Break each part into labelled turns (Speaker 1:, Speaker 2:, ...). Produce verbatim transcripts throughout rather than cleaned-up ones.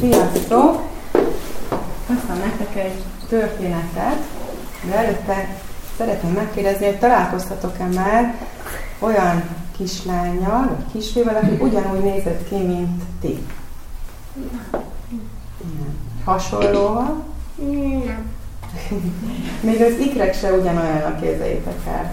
Speaker 1: Sziasztok! Hoztam nektek egy történetet, de előtte szeretném megkérdezni, hogy találkoztatok-e már olyan kislánnyal, vagy kisfiúval, aki ugyanúgy nézett ki, mint ti? Nem. Hasonlóval?
Speaker 2: Nem.
Speaker 1: Még az ikrek se ugyanolyannak, képzeljétek el.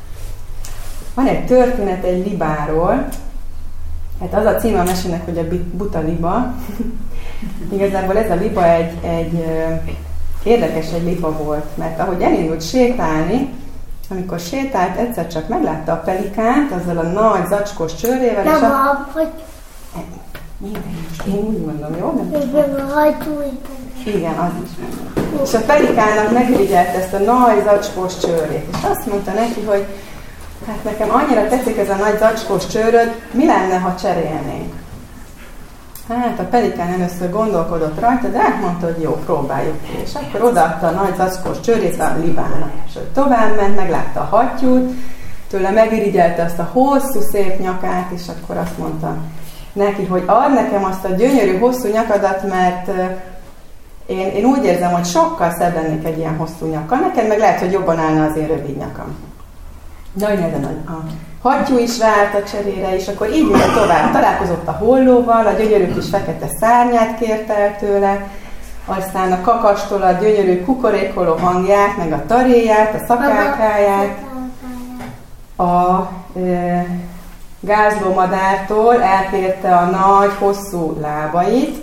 Speaker 1: Van egy történet egy libáról, hát az a címe a mesének, hogy a buta liba. Igazából ez a liba egy, egy érdekes egy liba volt, mert ahogy elindult sétálni, amikor sétált, egyszer csak meglátta a pelikánt, azzal a nagy zacskós csőrével,
Speaker 2: nem
Speaker 1: és a...
Speaker 2: a... hogy...
Speaker 1: Minden, most én úgy mondom, jó? Nem
Speaker 2: nem a hajtó.
Speaker 1: Igen, az is mondom. És a pelikának megirigyelt ezt a nagy zacskós csőrét, és azt mondta neki, hogy hát nekem annyira tetszik ez a nagy zacskós csőröd, mi lenne, ha cserélnénk? Hát a pelikán először gondolkodott rajta, de mondta, hogy jó, próbáljuk ki. És akkor odaadta a nagy zacskós csőrét a libának. És tovább ment, meglátta a hattyút, tőle megirigyelte azt a hosszú, szép nyakát, és akkor azt mondta neki, hogy ad nekem azt a gyönyörű, hosszú nyakadat, mert én, én úgy érzem, hogy sokkal szebb lennék egy ilyen hosszú nyakkal. Neked meg lehet, hogy jobban állna az én rövid nyakam. Nagy neven a hattyú is vált a cserére, és akkor így ment tovább. Találkozott a hollóval, a gyönyörű kis fekete szárnyát kérte el tőle, aztán a kakastól a gyönyörű kukorékoló hangját, meg a taréját, a szakálkáját, a e, gázlómadártól elkérte a nagy, hosszú lábait,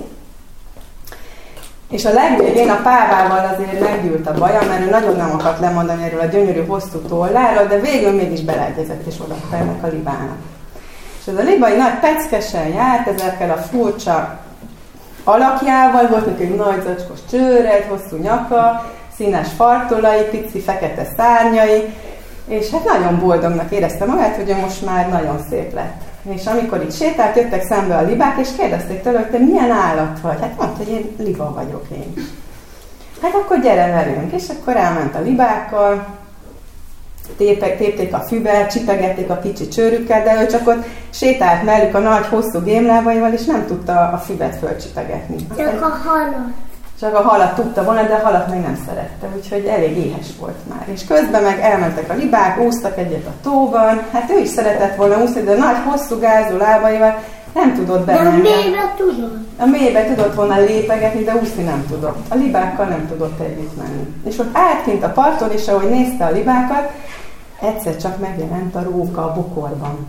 Speaker 1: és a legvégén a pávával azért meggyűlt a baja, mert ő nagyon nem akart lemondani erről a gyönyörű hosszú tolláról, de végül mégis beleegyezett és odaadta ennek a libának. És ez a libai nagy peckesen járt, ezekkel a furcsa alakjával, volt neki egy nagy zacskos csőre, egy hosszú nyaka, színes fartolai, pici fekete szárnyai, és hát nagyon boldognak érezte magát, hogy ő most már nagyon szép lett. És amikor itt sétált, jöttek szembe a libák, és kérdezték tőle, hogy te milyen állat vagy? Hát mondta, hogy én liba vagyok én. Hát akkor gyere velünk. És akkor elment a libákkal, tépek, tépték a füvet, csipegették a kicsi csőrükkel, de ő csak ott sétált mellük a nagy, hosszú gémlábaival, és nem tudta a füvet fölcsipegetni.
Speaker 2: Csak a halat.
Speaker 1: Csak a halat tudta volna, de a halat még nem szerette, úgyhogy elég éhes volt már. És közben meg elmentek a libák, úsztak egyet a tóban, hát ő is szeretett volna úszni, de a nagy, hosszú gázú lábaival nem tudott bemenni.
Speaker 2: De a mélybe tudott.
Speaker 1: A mélybe tudott volna lépegetni, de úszni nem tudott. A libákkal nem tudott együtt menni. És ott állt kint a parton, és ahogy nézte a libákat, egyszer csak megjelent a róka a bokorban.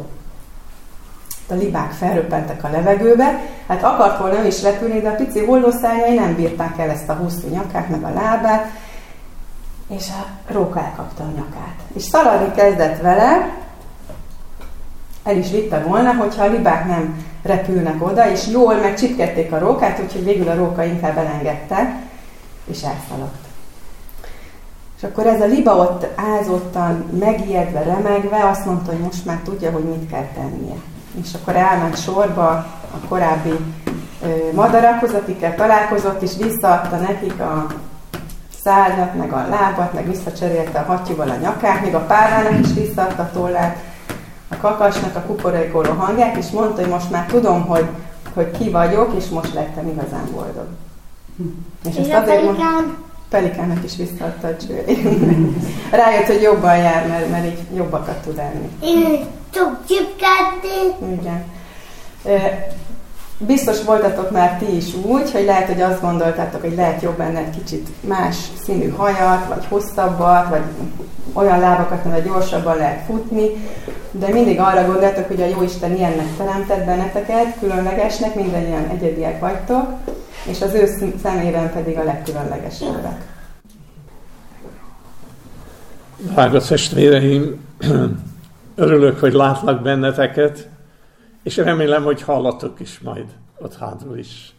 Speaker 1: A libák felröppentek a levegőbe, hát akart volna ő is repülni, de a pici hollószárnyai nem bírták el ezt a hosszú nyakát, meg a lábát, és a róka elkapta a nyakát. És szaladni kezdett vele, el is vitte volna, hogyha a libák nem repülnek oda, és jól megcsipkedték a rókát, úgyhogy végül a róka inkább elengedte, és elszaladt. És akkor ez a liba ott ázottan, megijedve, remegve azt mondta, hogy most már tudja, hogy mit kell tennie. És akkor elment sorba a korábbi ö, madarakhoz, akikkel találkozott, és visszaadta nekik a szárnyat, meg a lábat, meg visszacserélte a hattyúval a nyakát, még a pávának is visszaadta a tollát, a kakasnak a kukorékoló hangját, és mondta, hogy most már tudom, hogy, hogy ki vagyok, és most lettem igazán boldog. És, és ezt azért pelikán? Pelikának is visszaadta a csőrét. Rájött, hogy jobban jár, mert, mert így jobbakat tud enni.
Speaker 2: Én tud csipkádni.
Speaker 1: Igen. Biztos voltatok már ti is úgy, hogy lehet, hogy azt gondoltátok, hogy lehet jobb benne egy kicsit más színű hajat, vagy hosszabbat, vagy olyan lábakat, mert gyorsabban lehet futni, de mindig arra gondoltok, hogy a Jóisten ilyennek teremtett benneteket, különlegesnek, mindannyian egyediek vagytok, és az ő szemében pedig a legkülönlegesebbek.
Speaker 3: Drága testvéreim, örülök, hogy látlak benneteket, és remélem, hogy hallatok is majd ott hátul is.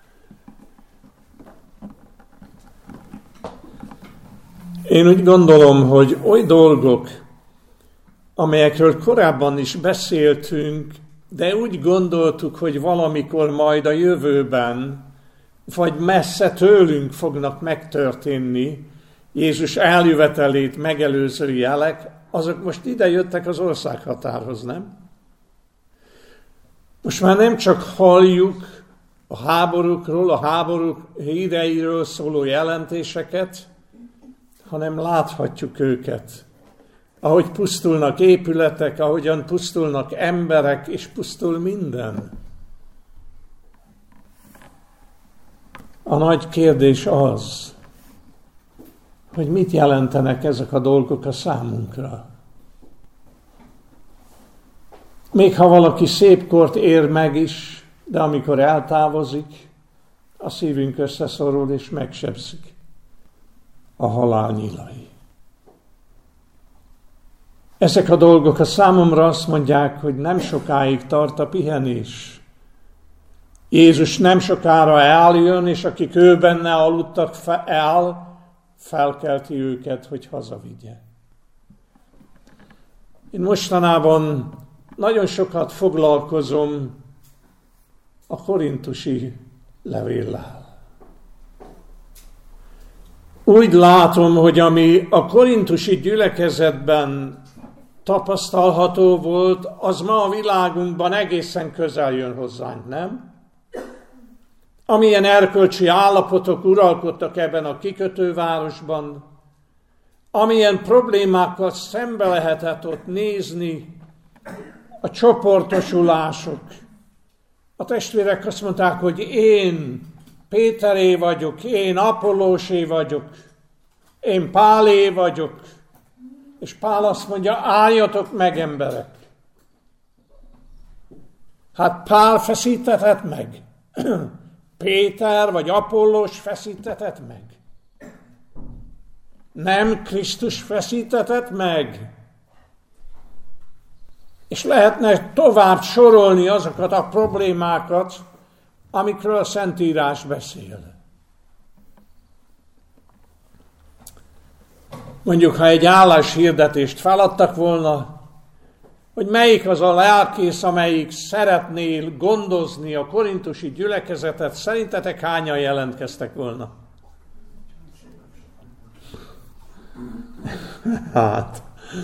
Speaker 3: Én úgy gondolom, hogy oly dolgok, amelyekről korábban is beszéltünk, de úgy gondoltuk, hogy valamikor majd a jövőben, vagy messze tőlünk fognak megtörténni, Jézus eljövetelét megelőző jelek, azok most ide jöttek az országhatárhoz, nem? Most már nem csak halljuk, a háborúkról, a háborúk híreiről szóló jelentéseket, hanem láthatjuk őket. Ahogy pusztulnak épületek, ahogyan pusztulnak emberek, és pusztul minden. A nagy kérdés az, hogy mit jelentenek ezek a dolgok a számunkra. Még ha valaki szép kort ér meg is, de amikor eltávozik, a szívünk összeszorul és megsebszik a halál nyilai. Ezek a dolgok a számomra azt mondják, hogy nem sokáig tart a pihenés. Jézus nem sokára eljön, és akik ő benne aludtak el, felkelti őket, hogy hazavigye. Én mostanában nagyon sokat foglalkozom a korintusi levéllel. Úgy látom, hogy ami a korintusi gyülekezetben tapasztalható volt, az ma a világunkban egészen közel jön hozzánk, nem? Amilyen erkölcsi állapotok uralkodtak ebben a kikötővárosban, amilyen problémákkal szembe lehetett ott nézni, a csoportosulások. A testvérek azt mondták, hogy én Péteré vagyok, én Apollósé vagyok, én Pálé vagyok, és Pál azt mondja, álljatok meg, emberek. Hát Pál feszítetett meg. Péter vagy Apollós feszítetett meg. Nem Krisztus feszítetett meg. És lehetne tovább sorolni azokat a problémákat, amikről a Szentírás beszél. Mondjuk, ha egy álláshirdetést feladtak volna, hogy melyik az a lelkész, amelyik szeretné gondozni a korintusi gyülekezetet, szerintetek hányan jelentkeztek volna? Hát,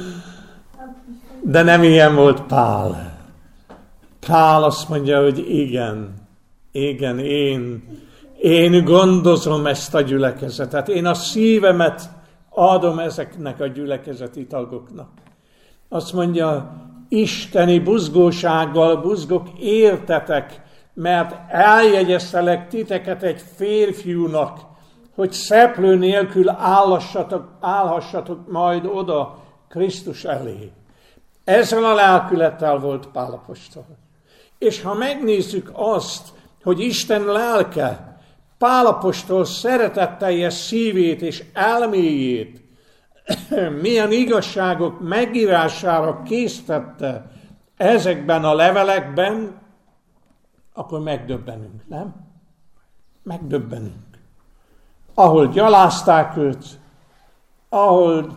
Speaker 3: de nem ilyen volt Pál. Pál azt mondja, hogy igen, igen, én, én gondozom ezt a gyülekezetet, én a szívemet adom ezeknek a gyülekezeti tagoknak. Azt mondja, isteni buzgósággal buzgok értetek, mert eljegyeztelek titeket egy férfiúnak, hogy szeplő nélkül állhassatok, állhassatok majd oda Krisztus elé. Ezzel a lelkülettel volt Pál apostol. És ha megnézzük azt, hogy Isten lelke Pál apostol szeretetteljes szívét és elméjét milyen igazságok megírására késztette ezekben a levelekben, akkor megdöbbenünk, nem? Megdöbbenünk. Ahol gyalázták őt, ahol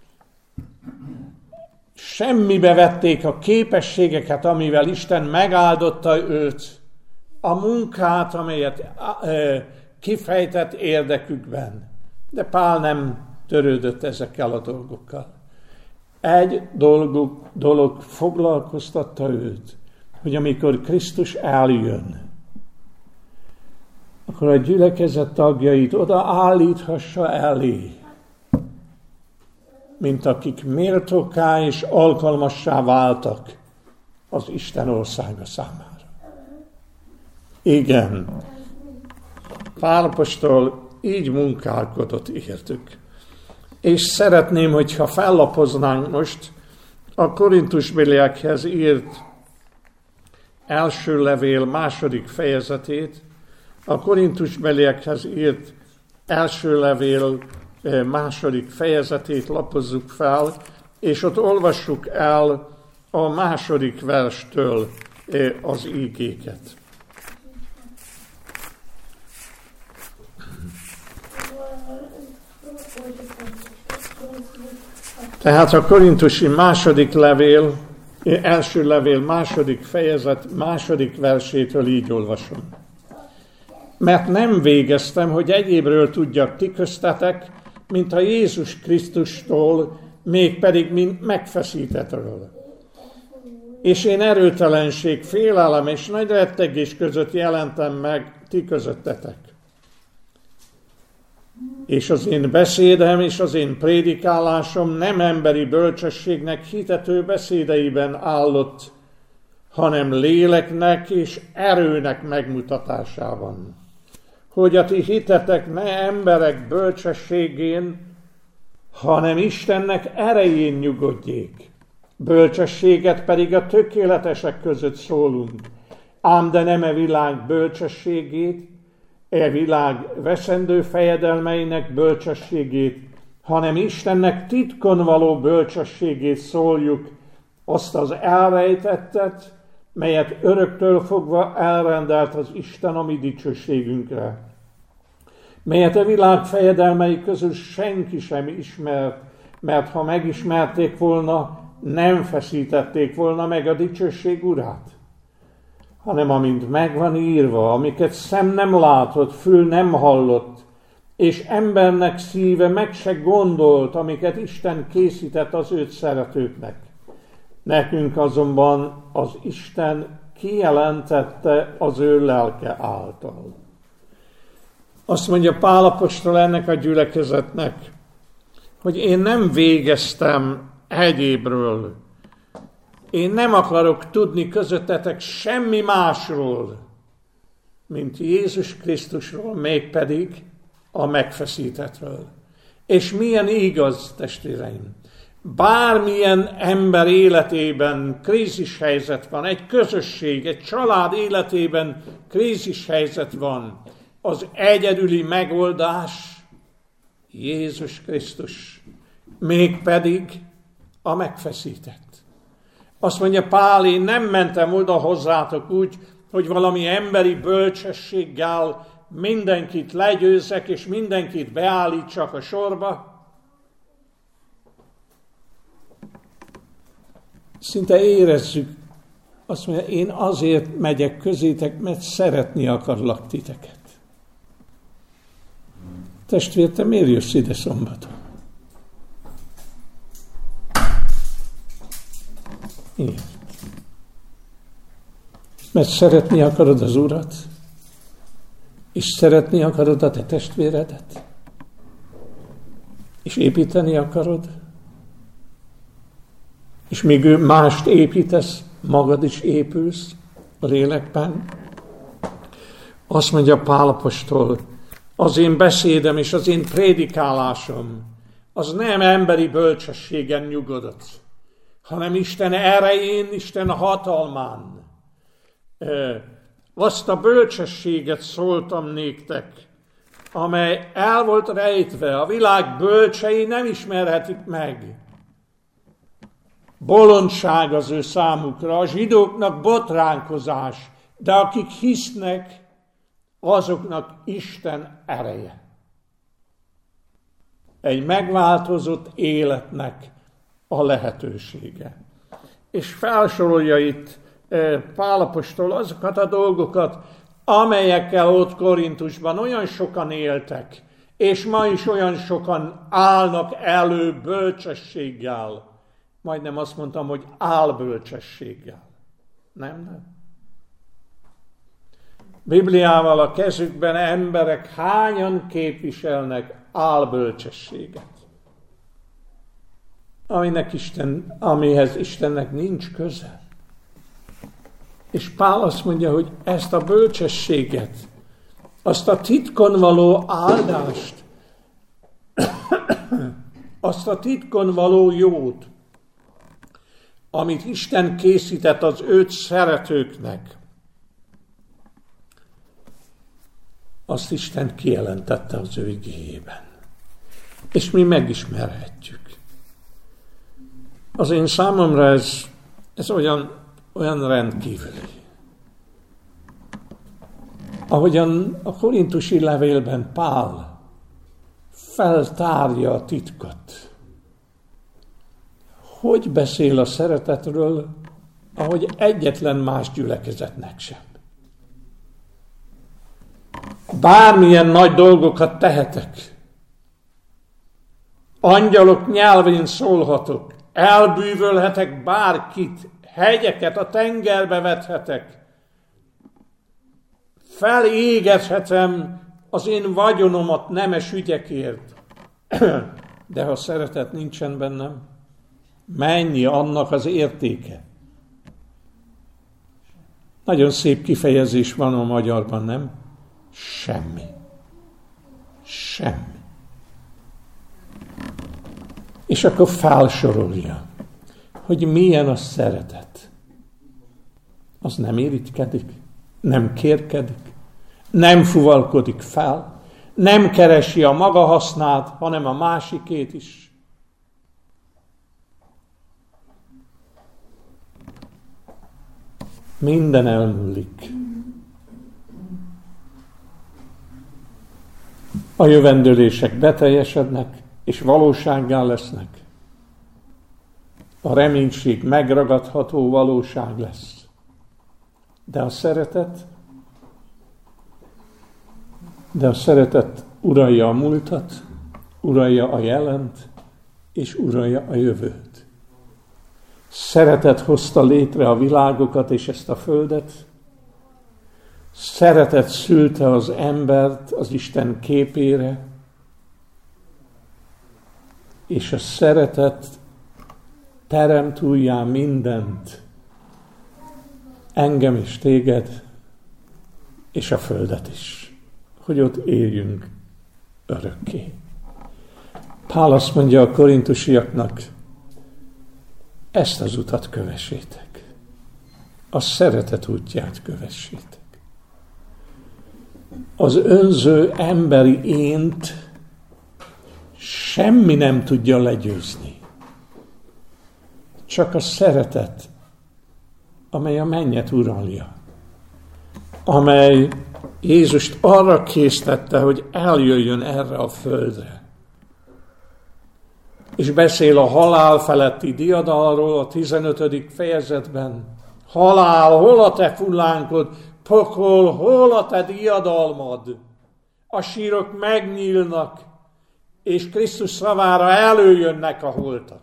Speaker 3: semmibe vették a képességeket, amivel Isten megáldotta őt, a munkát, amelyet kifejtett érdekükben. De Pál nem törődött ezekkel a dolgokkal. Egy dolog, dolog foglalkoztatta őt, hogy amikor Krisztus eljön, akkor a gyülekezet tagjait oda állíthassa elé, mint akik méltóká és alkalmassá váltak az Isten országa számára. Igen, Pál apostol így munkálkodott értük. És szeretném, hogyha fellapoznánk most a korintusbeliekhez írt első levél második fejezetét, a korintusbeliekhez írt első levél második fejezetét lapozzuk fel, és ott olvassuk el a második verstől az ígéket. Tehát a korintusi második levél, első levél második fejezet második versétől így olvasom. Mert nem végeztem, hogy egyébről tudjak ti köztetek, mint a Jézus Krisztustól, mégpedig mint megfeszítettről. És én erőtelenség, félelem és nagy rettegés között jelentem meg ti közöttetek. És az én beszédem és az én prédikálásom nem emberi bölcsességnek hitető beszédeiben állott, hanem léleknek és erőnek megmutatásában. Hogy a ti hitetek ne emberek bölcsességén, hanem Istennek erején nyugodjék. Bölcsességet pedig a tökéletesek között szólunk, ám de nem e világ bölcsességét, e világ veszendő fejedelmeinek bölcsességét, hanem Istennek titkon való bölcsességét szóljuk, azt az elrejtettet, melyet öröktől fogva elrendelt az Isten a mi dicsőségünkre, melyet a világ fejedelmei közül senki sem ismert, mert ha megismerték volna, nem feszítették volna meg a dicsőség urát, hanem amint megvan írva, amiket szem nem látott, fül nem hallott, és embernek szíve meg se gondolt, amiket Isten készített az őt szeretőknek. Nekünk azonban az Isten kijelentette az ő lelke által. Azt mondja Pál apostol ennek a gyülekezetnek, hogy én nem végeztem egyébről. Én nem akarok tudni közöttetek semmi másról, mint Jézus Krisztusról, mégpedig a megfeszítettről. És milyen igaz, testvéreim! Bármilyen ember életében krízis helyzet van, egy közösség, egy család életében krízis helyzet van, az egyedüli megoldás Jézus Krisztus, mégpedig a megfeszített. Azt mondja Pál, én nem mentem oda hozzátok úgy, hogy valami emberi bölcsességgel mindenkit legyőzzek, és mindenkit beállítsak a sorba. Szinte érezzük, azt mondja, én azért megyek közétek, mert szeretni akarlak titeket. Testvér, te miért jössz ide szombaton? Miért? Mert szeretni akarod az Urat, és szeretni akarod a te testvéredet, és építeni akarod, és míg ő mást építesz, magad is épülsz a lélekben. Azt mondja Pál apostol, az én beszédem és az én prédikálásom, az nem emberi bölcsességen nyugodott, hanem Isten erején, Isten hatalmán. Azt a bölcsességet szóltam néktek, amely el volt rejtve, a világ bölcsei nem ismerhetik meg. Bolondság az ő számukra, a zsidóknak botránkozás, de akik hisznek, azoknak Isten ereje. Egy megváltozott életnek a lehetősége. És felsorolja itt Pál apostol azokat a dolgokat, amelyekkel ott Korintusban olyan sokan éltek, és ma is olyan sokan állnak elő bölcsességgel. Majdnem azt mondtam, hogy álbölcsességgel. Nem, nem. Bibliával a kezükben emberek hányan képviselnek álbölcsességet, aminek Isten, amihez Istennek nincs köze. És Pál azt mondja, hogy ezt a bölcsességet, azt a titkon való áldást, azt a titkon való jót, amit Isten készített az őt szeretőknek, azt Isten kijelentette az ő igéjében. És mi megismerhetjük. Az én számomra ez, ez olyan, olyan rendkívüli. Ahogyan a korintusi levélben Pál feltárja a titkot. Hogy beszél a szeretetről, ahogy egyetlen más gyülekezetnek sem. Bármilyen nagy dolgokat tehetek, angyalok nyelvén szólhatok, elbűvölhetek bárkit, hegyeket a tengerbe vethetek, felégethetem az én vagyonomat nemes ügyekért, de ha szeretet nincsen bennem, mennyi annak az értéke? Nagyon szép kifejezés van a magyarban, nem? Semmi. Semmi. És akkor felsorolja, hogy milyen a szeretet. Az nem irigykedik, nem kérkedik, nem fuvalkodik fel, nem keresi a maga hasznát, hanem a másikét is. Minden elmúlik. A jövendőlések beteljesednek, és valósággá lesznek. A reménység megragadható valóság lesz. De a szeretet, de a szeretet uralja a múltat, uralja a jelent, és uralja a jövőt. Szeretet hozta létre a világokat és ezt a földet. Szeretet szülte az embert az Isten képére, és a szeretet teremt újjá mindent, engem és téged, és a földet is, hogy ott éljünk örökké. Pál azt mondja a korintusiaknak, ezt az utat kövessétek, a szeretet útját kövessétek. Az önző emberi ént semmi nem tudja legyőzni. Csak a szeretet, amely a mennyet uralja, amely Jézust arra késztette, hogy eljöjjön erre a földre. És beszél a halál feletti diadalról a tizenötödik fejezetben. Halál, hol a te fullánkod? Pokol, hol a te diadalmad? A sírok megnyílnak, és Krisztus szavára előjönnek a holtak,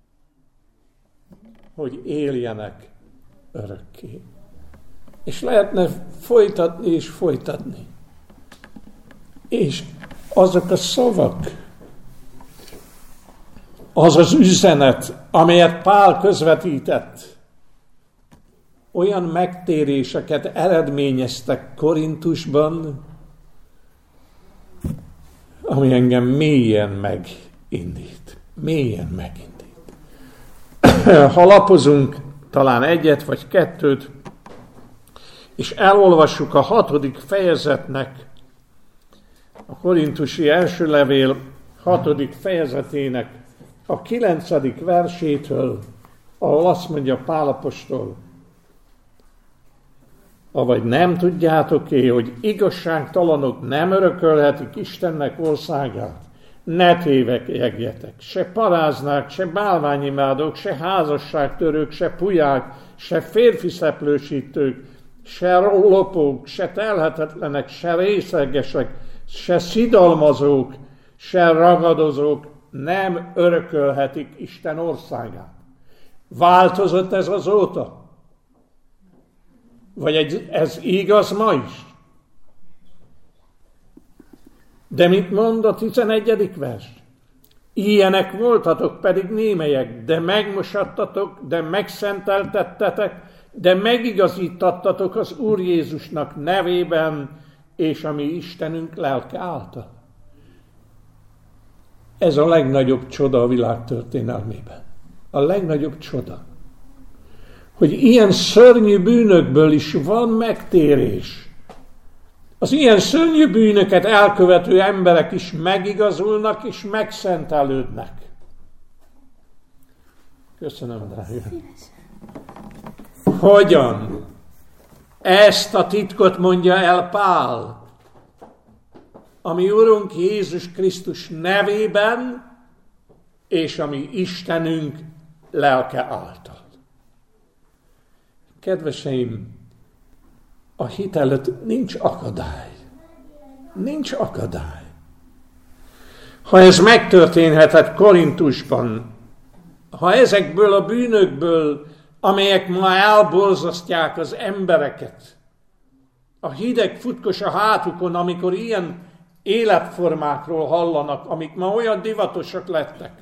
Speaker 3: hogy éljenek örökké. És lehetne folytatni és folytatni. És azok a szavak, az az üzenet, amelyet Pál közvetített, olyan megtéréseket eredményeztek Korintusban, ami engem mélyen megindít. Mélyen megindít. Ha lapozunk talán egyet vagy kettőt, és elolvassuk a hatodik fejezetnek, a korintusi első levél hatodik fejezetének a kilencedik versétől, ahol azt mondja Pál apostol, avagy nem tudjátok-é, hogy igazságtalanok nem örökölhetik Istennek országát? Ne tévegjetek, se paráznák, se bálványimádók, se házasságtörők, se pulyák, se férfiszeplősítők, se lopók, se telhetetlenek, se részegesek, se szidalmazók, se ragadozók nem örökölhetik Isten országát. Változott ez azóta? Vagy ez igaz ma is? De mit mond a tizenegyedik vers? Ilyenek voltatok pedig némelyek, de megmosattatok, de megszenteltettetek, de megigazítattatok az Úr Jézusnak nevében, és a mi Istenünk lelke által. Ez a legnagyobb csoda a világ történelmében. A legnagyobb csoda. Hogy ilyen szörnyű bűnökből is van megtérés. Az ilyen szörnyű bűnöket elkövető emberek is megigazulnak és megszentelődnek. Köszönöm, drága. Hogyan? Ezt a titkot mondja el Pál, ami Urunk Jézus Krisztus nevében, és ami Istenünk lelke által. Kedveseim, a hit előtt nincs akadály. Nincs akadály. Ha ez megtörténhetett Korintusban, ha ezekből a bűnökből, amelyek ma elborzasztják az embereket, A hideg futkos a hátukon, amikor ilyen életformákról hallanak, amik ma olyan divatosak lettek.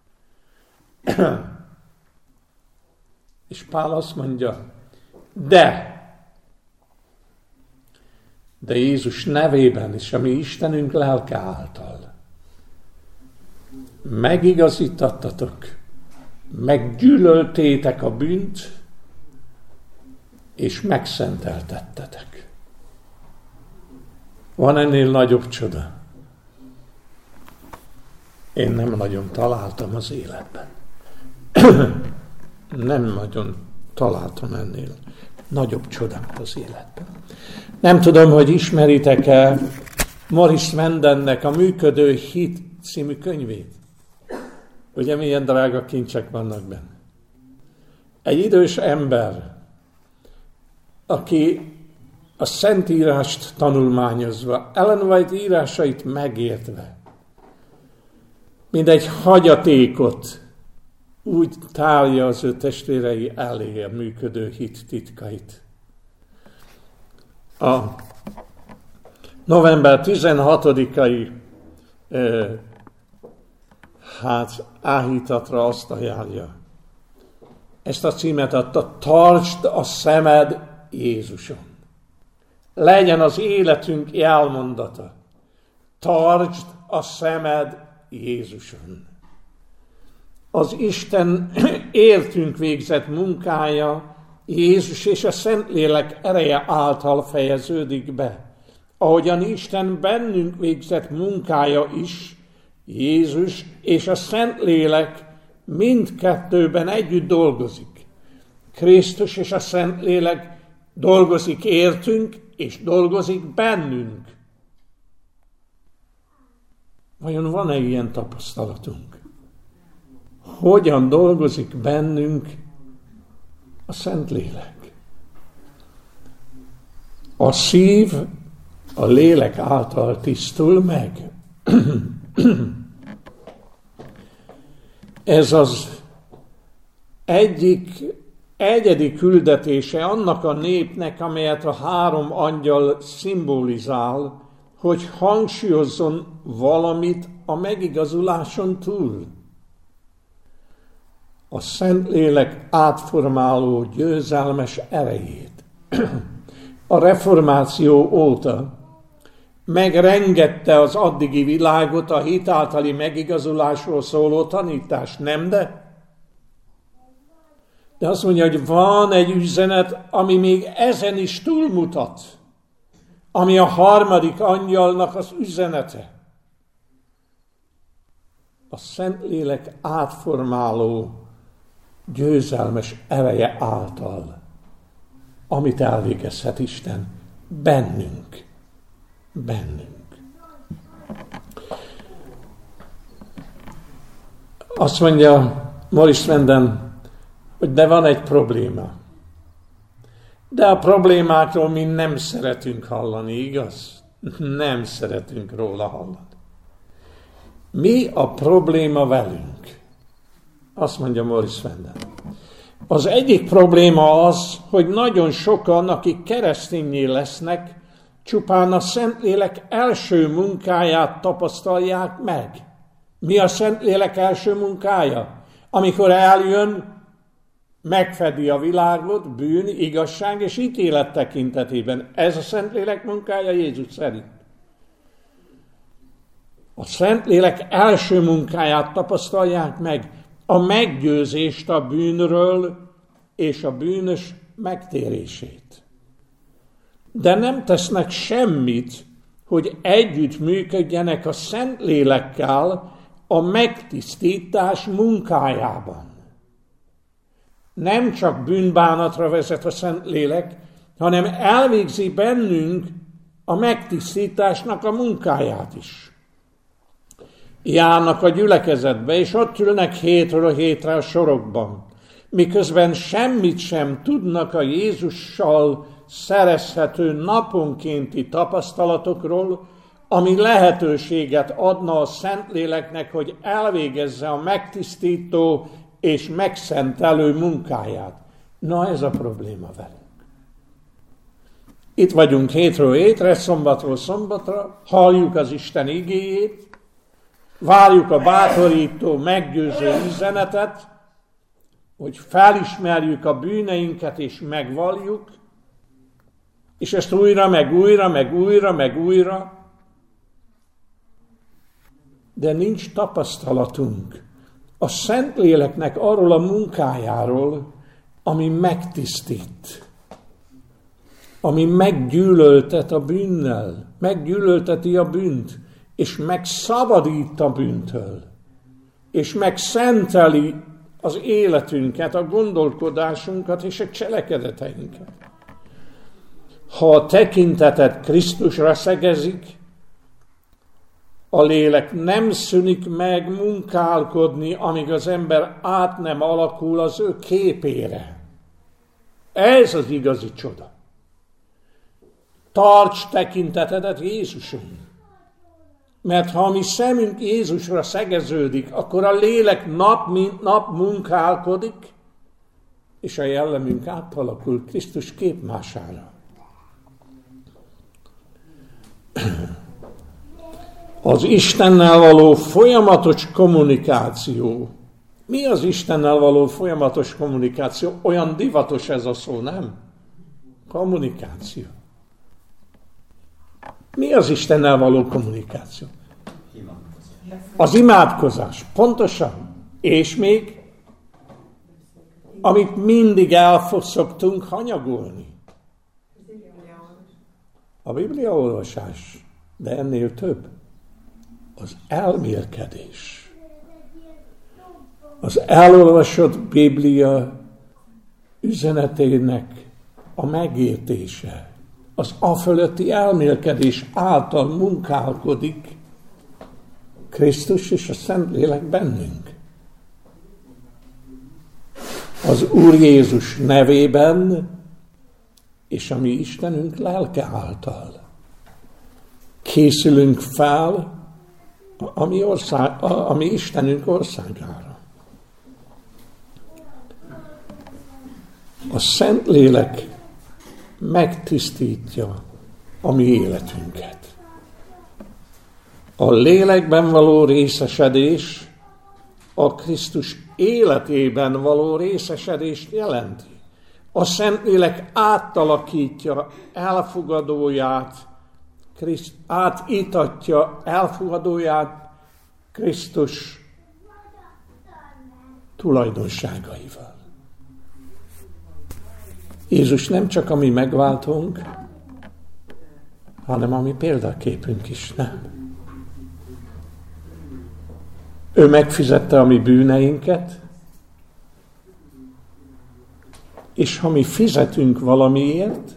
Speaker 3: És Pál azt mondja, de, de Jézus nevében és a mi Istenünk lelke által megigazítattatok, meggyűlöltétek a bűnt, és megszenteltettetek. Van ennél nagyobb csoda? Én nem nagyon találtam az életben. Nem nagyon találtam ennél nagyobb csodát az életben. Nem tudom, hogy ismeritek-e Maurice Vendennek a Működő Hit című könyvét. Ugye milyen drága kincsek vannak benne. Egy idős ember, aki a Szentírást tanulmányozva, Ellen White írásait megértve, mint egy hagyatékot úgy tálja az ő testvérei elé a működő hit titkait. A november tizenhatodikai eh, hát áhítatra azt ajánlja. Ezt a címet adta, tartsd a szemed Jézuson. Legyen az életünk jelmondata. Tartsd a szemed Jézuson. Az Isten értünk végzett munkája Jézus és a Szentlélek ereje által fejeződik be. Ahogyan Isten bennünk végzett munkája is, Jézus és a Szentlélek mindkettőben együtt dolgozik. Krisztus és a Szentlélek dolgozik értünk, és dolgozik bennünk. Vajon van-e ilyen tapasztalatunk? Hogyan dolgozik bennünk a Szentlélek? A szív a lélek által tisztul meg. Ez az egyik egyedi küldetése annak a népnek, amelyet a három angyal szimbolizál, hogy hangsúlyozzon valamit a megigazuláson túl. A Szentlélek átformáló győzelmes erejét. A reformáció óta megrengette az addigi világot a hit általi megigazulásról szóló tanítás, nem de? De azt mondja, hogy van egy üzenet, ami még ezen is túlmutat, ami a harmadik angyalnak az üzenete. A Szentlélek átformáló győzelmes ereje által, amit elvégezhet Isten bennünk. Bennünk. Azt mondja Maurice Venden, hogy de van egy probléma. De a problémákról mi nem szeretünk hallani, igaz? Nem szeretünk róla hallani. Mi a probléma velünk? Azt mondja Maurice Venden. Az egyik probléma az, hogy nagyon sokan, akik keresztényé lesznek, csupán a Szentlélek első munkáját tapasztalják meg. Mi a Szentlélek első munkája? Amikor eljön, megfedi a világot bűn, igazság és ítélet tekintetében. Ez a Szentlélek munkája Jézus szerint. A Szentlélek első munkáját tapasztalják meg, a meggyőzést a bűnről és a bűnös megtérését. De nem tesznek semmit, hogy együtt működjenek a Szentlélekkel a megtisztítás munkájában. Nem csak bűnbánatra vezet a Szentlélek, hanem elvégzi bennünk a megtisztításnak a munkáját is. Járnak a gyülekezetbe, és ott ülnek hétről hétre a sorokban, miközben semmit sem tudnak a Jézussal szerezhető naponkénti tapasztalatokról, ami lehetőséget adna a Szentléleknek, hogy elvégezze a megtisztító és megszentelő munkáját. Na ez a probléma velünk. Itt vagyunk hétről hétre, szombatról szombatra, halljuk az Isten igéjét, várjuk a bátorító, meggyőző üzenetet, hogy felismerjük a bűneinket és megvalljuk, és ezt újra, meg újra, meg újra, meg újra, de nincs tapasztalatunk a Szentléleknek arról a munkájáról, ami megtisztít, ami meggyűlöltet a bűnnel, meggyűlölteti a bűnt, és megszabadít a bűntől, és megszenteli az életünket, a gondolkodásunkat és a cselekedeteinket. Ha a tekintetet Krisztusra szegezik, a lélek nem szűnik meg munkálkodni, amíg az ember át nem alakul az ő képére. Ez az igazi csoda. Tarts tekintetedet Jézuson. Mert ha a mi szemünk Jézusra szegeződik, akkor a lélek nap mint nap munkálkodik, és a jellemünk átalakul Krisztus képmására. Az Istennel való folyamatos kommunikáció. Mi az Istennel való folyamatos kommunikáció? Olyan divatos ez a szó, nem? Kommunikáció. Mi az Istennel való kommunikáció? Az imádkozás. Pontosan. És még, amit mindig elszoktunk hanyagolni. A bibliaolvasás. De ennél több. Az elmélkedés. Az elolvasott Biblia üzenetének a megértése. Az afölötti elmélkedés által munkálkodik Krisztus és a Szentlélek bennünk. Az Úr Jézus nevében és a mi Istenünk lelke által készülünk fel a mi, ország, a, a mi Istenünk országára. A Szentlélek megtisztítja a mi életünket. A lélekben való részesedés a Krisztus életében való részesedést jelenti. A Szentlélek átalakítja elfogadóját, Kriszt, átítatja elfogadóját Krisztus tulajdonságaival. Jézus nem csak a mi megváltónk, hanem a mi példaképünk is, nem? Ő megfizette a mi bűneinket, és ha mi fizetünk valamiért,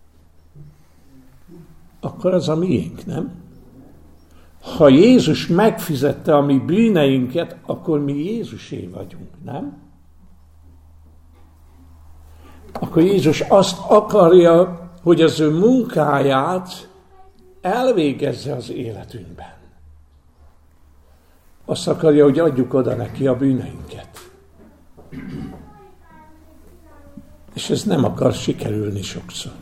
Speaker 3: akkor az a miénk, nem? Ha Jézus megfizette a mi bűneinket, akkor mi Jézusé vagyunk, nem? Akkor Jézus azt akarja, hogy az ő munkáját elvégezze az életünkben. Azt akarja, hogy adjuk oda neki a bűneinket. És ez nem akar sikerülni sokszor.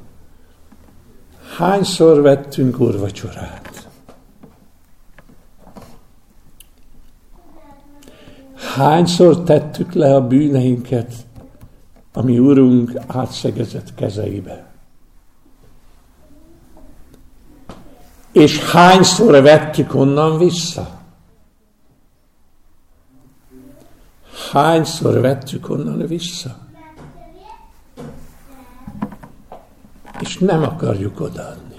Speaker 3: Hányszor vettünk úrvacsorát? Hányszor tettük le a bűneinket a mi Úrunk átszegezett kezeibe? És hányszor vettük onnan vissza? Hányszor vettük onnan vissza? És nem akarjuk odaadni.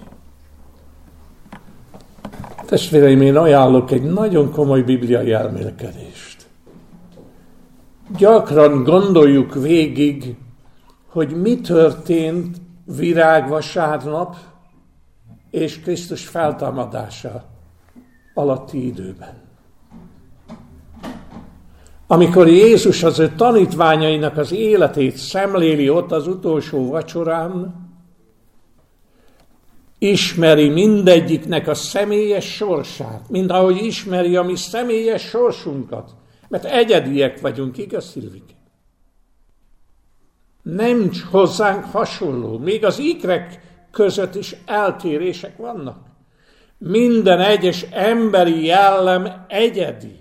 Speaker 3: Testvéreim, én ajánlok egy nagyon komoly bibliai elmélkedést. Gyakran gondoljuk végig, hogy mi történt virágvasárnap és Krisztus feltámadása alatti időben. Amikor Jézus az ő tanítványainak az életét szemléli ott az utolsó vacsorán, ismeri mindegyiknek a személyes sorsát, mint ahogy ismeri a mi személyes sorsunkat. Mert egyediek vagyunk, igaz, Szilvike? Nem hozzánk hasonló. Még az ikrek között is eltérések vannak. Minden egyes emberi jellem egyedi.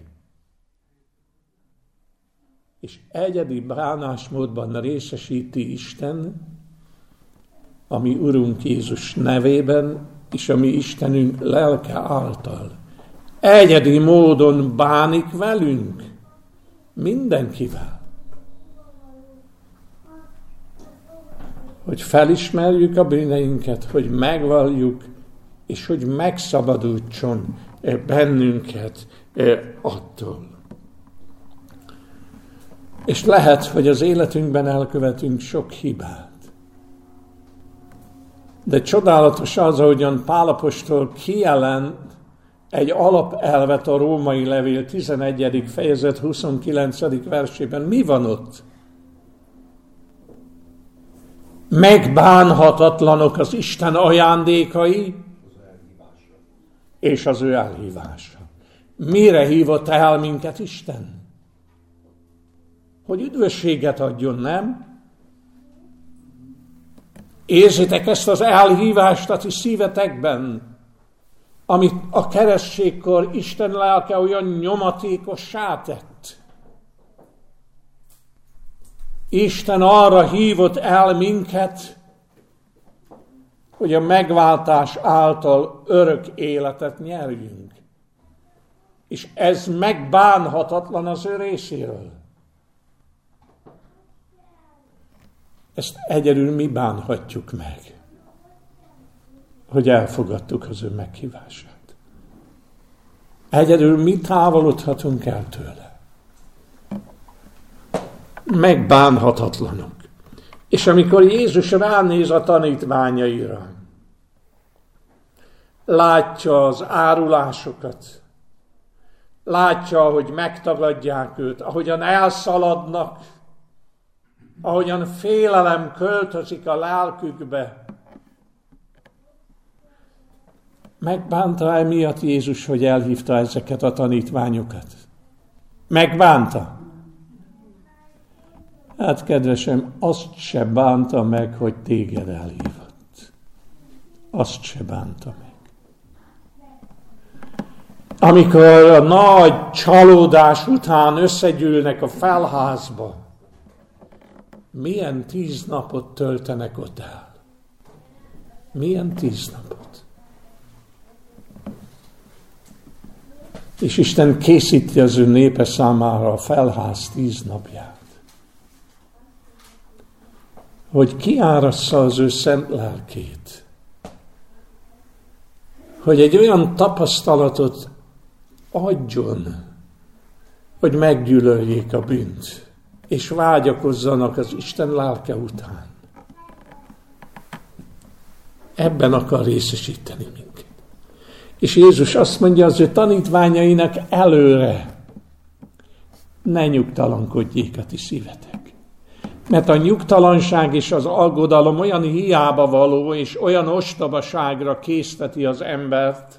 Speaker 3: És egyedi bánásmódban részesíti Isten, a mi Urunk Jézus nevében, és a mi Istenünk lelke által. Egyedi módon bánik velünk, mindenkivel. Hogy felismerjük a bűneinket, hogy megvalljuk, és hogy megszabadítson bennünket attól. És lehet, hogy az életünkben elkövetünk sok hibát. De csodálatos az, ahogyan Pál apostol kijelent egy alapelvet a római levél tizenegyedik fejezet huszonkilencedik versében. Mi van ott? Megbánhatatlanok az Isten ajándékai és az ő elhívása. Mire hívott el minket Isten? Hogy üdvösséget adjon, nem? Érzitek ezt az elhívást a ti szívetekben, amit a keresztségkor Isten lelke olyan nyomatékossá tett. Isten arra hívott el minket, hogy a megváltás által örök életet nyerjünk. És ez megbánhatatlan az ő részéről. Ezt egyedül mi bánhatjuk meg, hogy elfogadtuk az ő meghívását. Egyedül mi távolodhatunk el tőle. Megbánhatatlanok. És amikor Jézus ránéz a tanítványaira, látja az árulásokat, látja, hogy megtagadják őt, ahogyan elszaladnak, ahogyan félelem költözik a lelkükbe. Megbánta emiatt Jézus, hogy elhívta ezeket a tanítványokat? Megbánta? Hát, kedvesem, azt se bánta meg, hogy téged elhívott. Azt se bánta meg. Amikor a nagy csalódás után összegyűlnek a felházba, milyen tíz napot töltenek ott el? Milyen tíz napot? És Isten készíti az ő népe számára a felház tíz napját. Hogy kiárassza az ő szent lelkét. Hogy egy olyan tapasztalatot adjon, hogy meggyűlöljék a bűnt, és vágyakozzanak az Isten lelke után. Ebben akar részesíteni minket. És Jézus azt mondja az ő tanítványainak előre, ne nyugtalankodjék a ti szívetek. Mert a nyugtalanság és az aggodalom olyan hiába való, és olyan ostobaságra készteti az embert,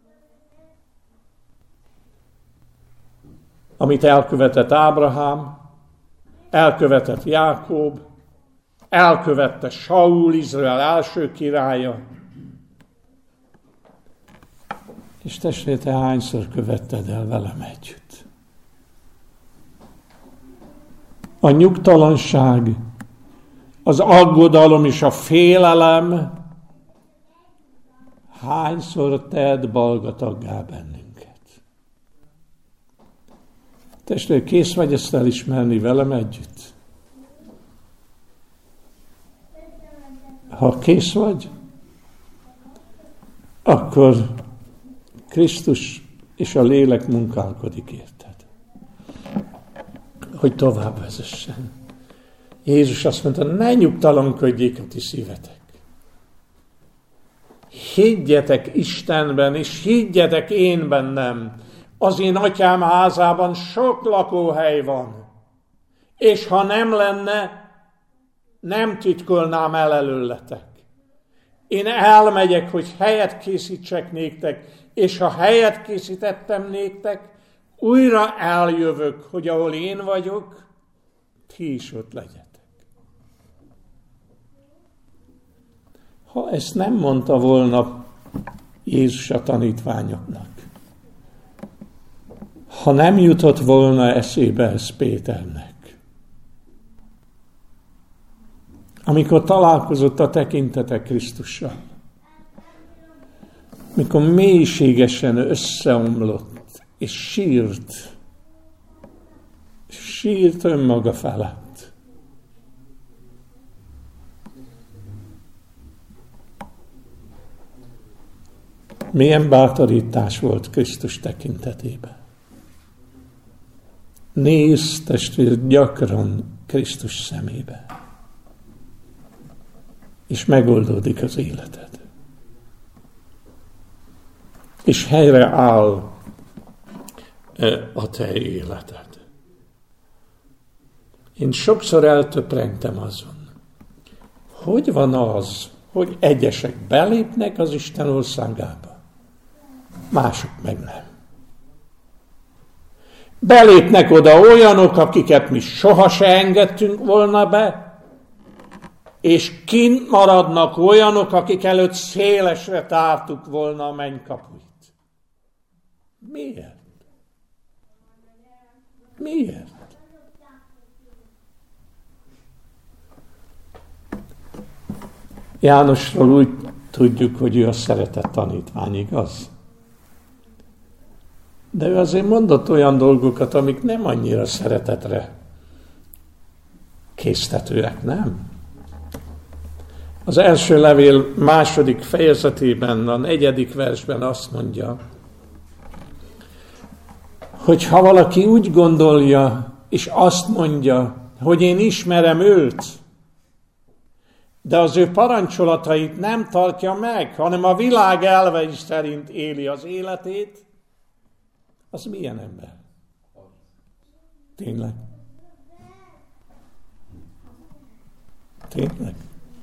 Speaker 3: amit elkövetett Ábrahám, elkövetett Jákob, elkövette Saul, Izrael első királya. És testvére, te hányszor követted el velem együtt? A nyugtalanság, az aggodalom és a félelem hányszor tett balgataggá bennünket? Testvére, kész vagy ezt elismerni velem együtt? Ha kész vagy, akkor Krisztus és a lélek munkálkodik érted, hogy tovább vezessen. Jézus azt mondta, ne nyugtalankodjék a ti szívetek. Higgyetek Istenben, és higgyetek én bennem. Az én atyám házában sok lakóhely van. És ha nem lenne, nem titkolnám el előletek. Én elmegyek, hogy helyet készítsek néktek, és ha helyet készítettem néktek, újra eljövök, hogy ahol én vagyok, ti is ott legyetek. ha ezt nem mondta volna Jézus a tanítványoknak, ha nem jutott volna eszébe ez Péternek, amikor találkozott a tekintete Krisztussal, mikor mélységesen összeomlott, és sírt, sírt önmaga felett. Milyen bátorítás volt Krisztus tekintetében. Nézz, testvér, gyakran Krisztus szemébe, és megoldódik az életed. És helyre áll a te életed. Én sokszor eltöprengtem azon, hogy van az, hogy egyesek belépnek az Isten országába, mások meg nem. Belépnek oda olyanok, akiket mi soha se engedtünk volna be, és kint maradnak olyanok, akik előtt szélesre tártuk volna a mennykapuit. Miért? Miért? Jánosról úgy tudjuk, hogy ő a szeretett tanítvány, igaz? De ő azért mondott olyan dolgokat, amik nem annyira szeretetre késztetőek, nem? Az első levél második fejezetében, a negyedik versben azt mondja, hogy ha valaki úgy gondolja, és azt mondja, hogy én ismerem őt, de az ő parancsolatait nem tartja meg, hanem a világ elvei szerint éli az életét, az milyen ember? Tényleg? Tényleg?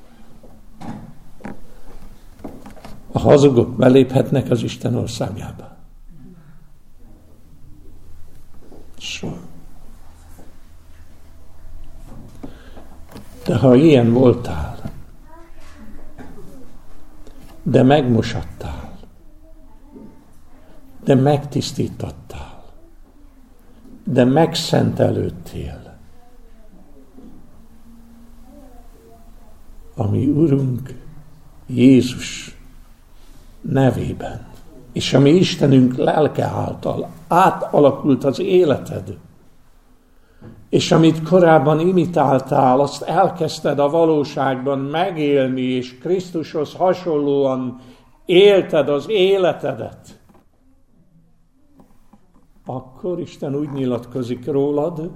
Speaker 3: A hazugok beléphetnek az Isten országába. Soha. De ha ilyen voltál, de megmosattál, de megtisztítottál, de megszentelődtél, a mi Urunk Jézus nevében, és a mi Istenünk lelke által átalakult az életed, és amit korábban imitáltál, azt elkezdted a valóságban megélni, és Krisztushoz hasonlóan élted az életedet, akkor Isten úgy nyilatkozik rólad,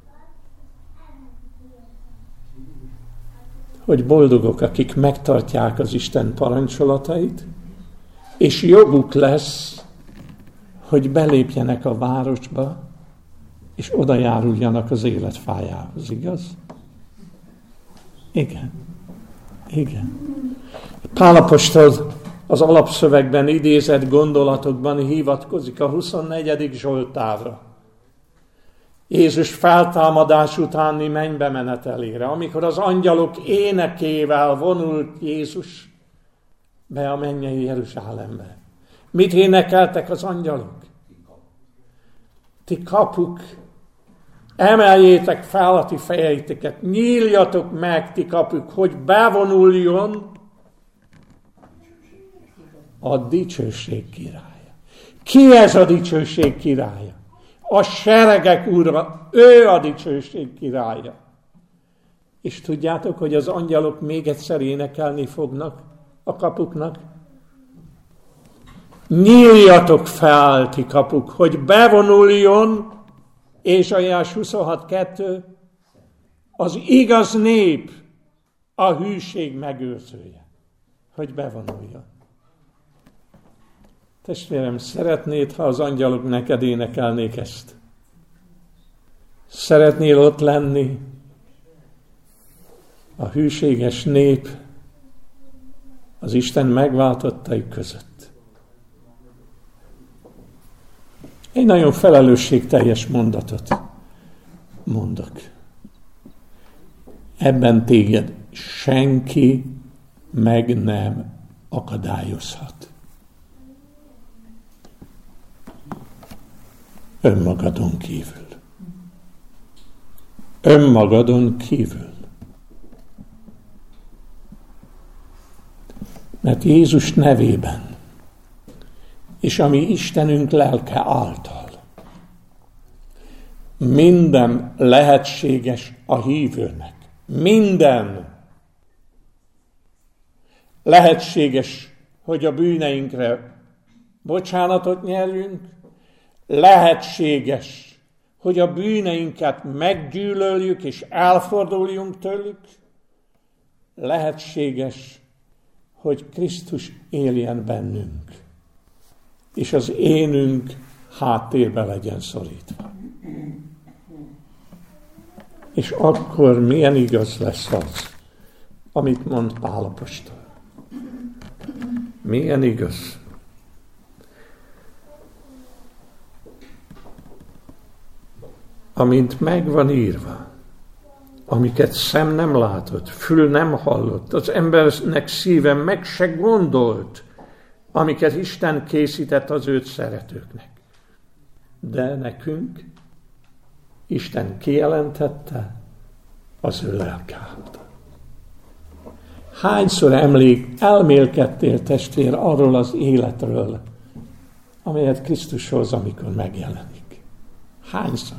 Speaker 3: hogy boldogok, akik megtartják az Isten parancsolatait, és joguk lesz, hogy belépjenek a városba, és oda járuljanak az életfájához, igaz? Igen. Igen. Pál apostol az alapszövegben idézett gondolatokban hivatkozik a huszonnegyedik Zsoltárra. Jézus feltámadás utáni mennybe menetelére, amikor az angyalok énekével vonult Jézus be a mennyei Jeruzsálembe. Mit énekeltek az angyalok? Ti kapuk, emeljétek fel a ti fejeiteket, nyíljatok meg, ti kapuk, hogy bevonuljon a dicsőség királya. Ki ez a dicsőség királya? A seregek ura, ő a dicsőség királya. És tudjátok, hogy az angyalok még egyszer énekelni fognak a kapuknak? Nyíljatok fel, ti kapuk, hogy bevonuljon, Ézsaiás huszonhat kettő, az igaz nép, a hűség megőrzője, hogy bevonuljon. Testvérem, szeretnéd, ha az angyalok neked énekelnék ezt? Szeretnél ott lenni a hűséges nép az Isten megváltottai között? Egy nagyon felelősségteljes mondatot mondok. Ebben téged senki meg nem akadályozhat. Önmagadon kívül. Önmagadon kívül. Mert Jézus nevében, és ami Istenünk lelke által, minden lehetséges a hívőnek. Minden lehetséges, hogy a bűneinkre bocsánatot nyerjünk, lehetséges, hogy a bűneinket meggyűlöljük és elforduljunk tőlük, lehetséges, hogy Krisztus éljen bennünk, és az énünk háttérbe legyen szorítva. És akkor milyen igaz lesz az, amit mond Pál apostol. Milyen igaz. Amint meg van írva, amiket szem nem látott, fül nem hallott, az embernek szíve meg se gondolt, amiket Isten készített az őt szeretőknek. De nekünk Isten kijelentette az ő lelke által. Hányszor emlék, elmélkedtél, testvér, arról az életről, amelyet Krisztus hoz, amikor megjelenik? Hányszor?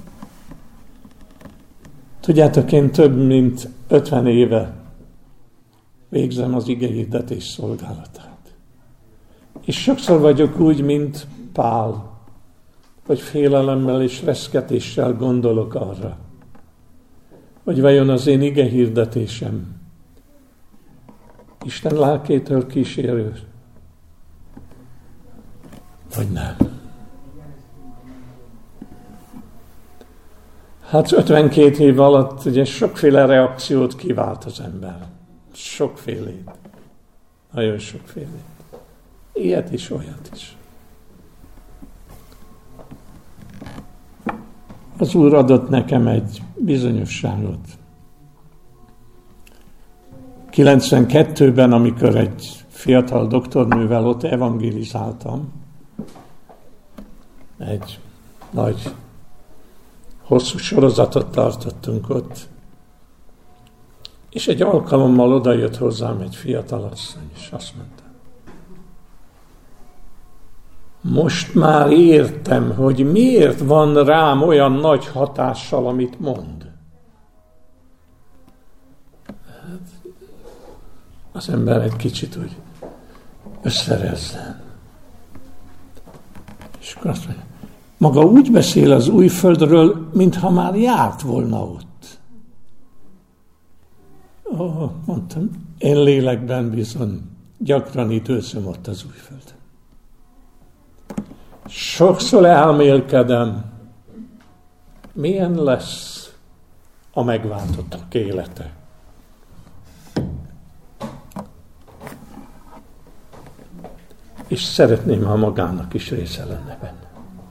Speaker 3: Tudjátok, én több mint ötven éve végzem az igehirdetés szolgálatát. És sokszor vagyok úgy, mint Pál, hogy félelemmel és reszketéssel gondolok arra, hogy vajon az én igehirdetésem Isten lelkétől kísérő, vagy nem. Hát ötvenkét év alatt ugye sokféle reakciót kivált az ember. Sokfélét. Nagyon sokfélét. Ilyet is, olyat is. Az Úr adott nekem egy bizonyosságot. kilencvenkettőben, amikor egy fiatal doktornővel ott evangélizáltam, egy nagy, hosszú sorozatot tartottunk ott, és egy alkalommal odajött hozzám egy fiatal asszony, és azt mondta, most már értem, hogy miért van rám olyan nagy hatással, amit mond. Az ember egy kicsit úgy összerezzen. És akkor azt mondja, maga úgy beszél az Újföldről, mintha már járt volna ott. Ó, oh, mondtam, én lélekben bizony gyakran időzöm ott az Újföldön. Sokszor elmélkedem, milyen lesz a megváltottak élete. És szeretném, ha magának is része lenne benne.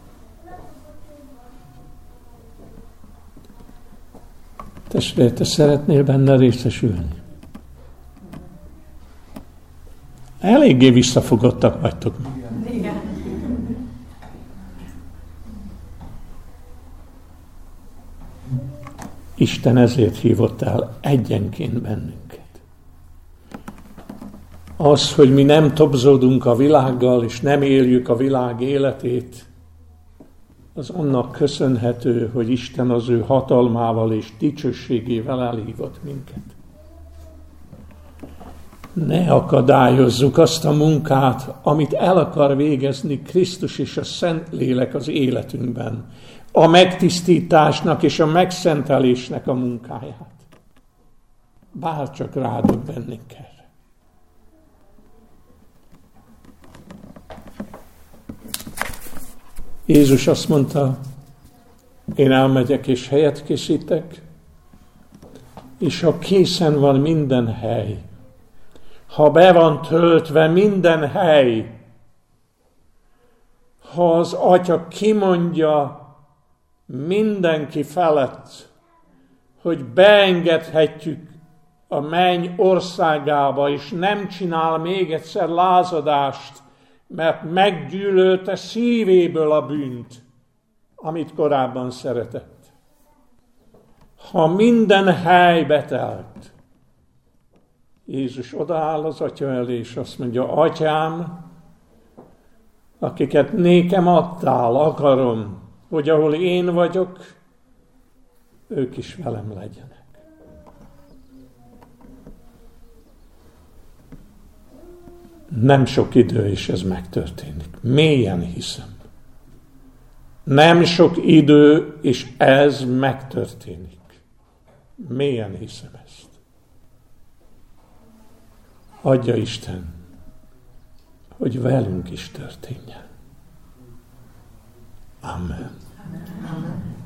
Speaker 3: Testvér, te szeretnél benne részesülni? Eléggé visszafogottak vagytok.
Speaker 1: Igen.
Speaker 3: Isten ezért hívott el egyenként bennünket. Az, hogy mi nem tobzódunk a világgal, és nem éljük a világ életét, az annak köszönhető, hogy Isten az ő hatalmával és dicsőségével elhívott minket. Ne akadályozzuk azt a munkát, amit el akar végezni Krisztus és a Szentlélek az életünkben, a megtisztításnak és a megszentelésnek a munkáját. Bárcsak rádöbbennénk erre. Jézus azt mondta, én elmegyek és helyet készítek, és ha készen van minden hely, ha be van töltve minden hely, ha az Atya kimondja mindenki felett, hogy beengedhetjük a menny országába, és nem csinál még egyszer lázadást, mert meggyűlölte szívéből a bűnt, amit korábban szeretett. Ha minden hely betelt, Jézus odaáll az Atya elé, és azt mondja, Atyám, akiket nékem adtál, akarom, hogy ahol én vagyok, ők is velem legyenek. Nem sok idő, és ez megtörténik. Mélyen hiszem. Nem sok idő, és ez megtörténik. Mélyen hiszem ezt. Adja Isten, hogy velünk is történjen. Amen. Amen.